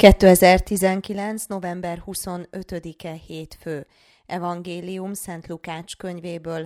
2019. november 25-e hétfő. Evangélium Szent Lukács könyvéből,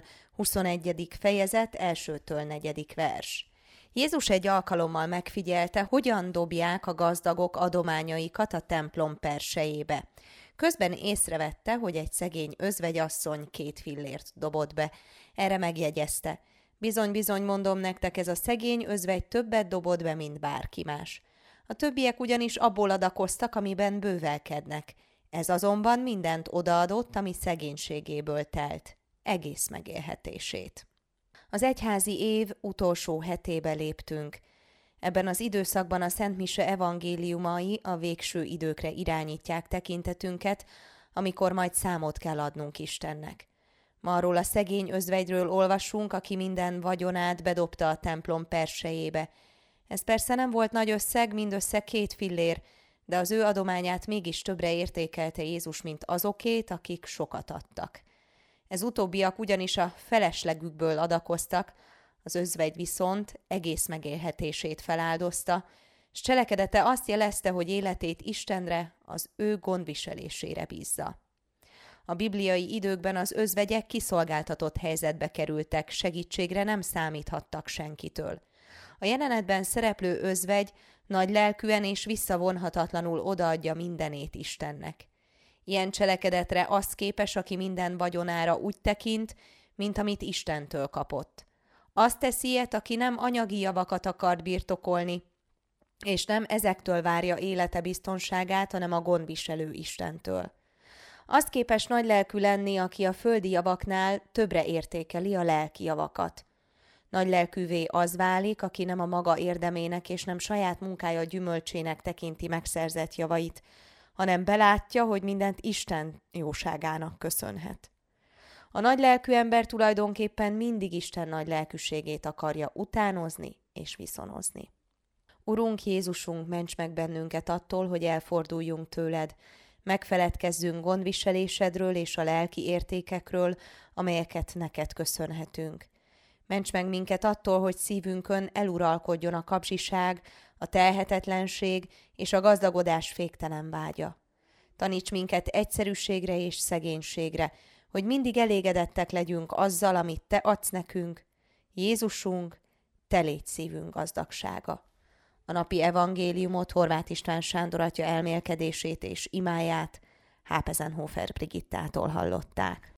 21. fejezet, 1-től 4. vers. Jézus egy alkalommal megfigyelte, hogyan dobják a gazdagok adományaikat a templom persejébe. Közben észrevette, hogy egy szegény özvegyasszony 2 fillért dobott be. Erre megjegyezte: bizony, mondom nektek, ez a szegény özvegy többet dobott be, mint bárki más. A többiek ugyanis abból adakoztak, amiben bővelkednek. Ez azonban mindent odaadott, ami szegénységéből telt, egész megélhetését. Az egyházi év utolsó hetébe léptünk. Ebben az időszakban a Szent Mise evangéliumai a végső időkre irányítják tekintetünket, amikor majd számot kell adnunk Istennek. Ma arról a szegény özvegyről olvasunk, aki minden vagyonát bedobta a templom persejébe. Ez persze nem volt nagy összeg, mindössze 2 fillér, de az ő adományát mégis többre értékelte Jézus, mint azokét, akik sokat adtak. Ez utóbbiak ugyanis a feleslegükből adakoztak, az özvegy viszont egész megélhetését feláldozta, s cselekedete azt jelezte, hogy életét Istenre, az ő gondviselésére bízza. A bibliai időkben az özvegyek kiszolgáltatott helyzetbe kerültek, segítségre nem számíthattak senkitől. A jelenetben szereplő özvegy nagylelkűen és visszavonhatatlanul odaadja mindenét Istennek. Ilyen cselekedetre az képes, aki minden vagyonára úgy tekint, mint amit Istentől kapott. Azt teszi ilyet, aki nem anyagi javakat akart birtokolni, és nem ezektől várja élete biztonságát, hanem a gondviselő Istentől. Azt képes nagylelkű lenni, aki a földi javaknál többre értékeli a lelki javakat. Nagylelkűvé az válik, aki nem a maga érdemének és nem saját munkája gyümölcsének tekinti megszerzett javait, hanem belátja, hogy mindent Isten jóságának köszönhet. A nagylelkű ember tulajdonképpen mindig Isten nagylelkűségét akarja utánozni és viszonozni. Urunk Jézusunk, ments meg bennünket attól, hogy elforduljunk tőled, megfeledkezzünk gondviselésedről és a lelki értékekről, amelyeket neked köszönhetünk. Ments meg minket attól, hogy szívünkön eluralkodjon a kapzsiság, a telhetetlenség és a gazdagodás féktelen vágya. Taníts minket egyszerűségre és szegénységre, hogy mindig elégedettek legyünk azzal, amit te adsz nekünk. Jézusunk, te légy szívünk gazdagsága. A napi evangéliumot Horváth István Sándor atya elmélkedését és imáját Hápezenhofer Brigittától hallották.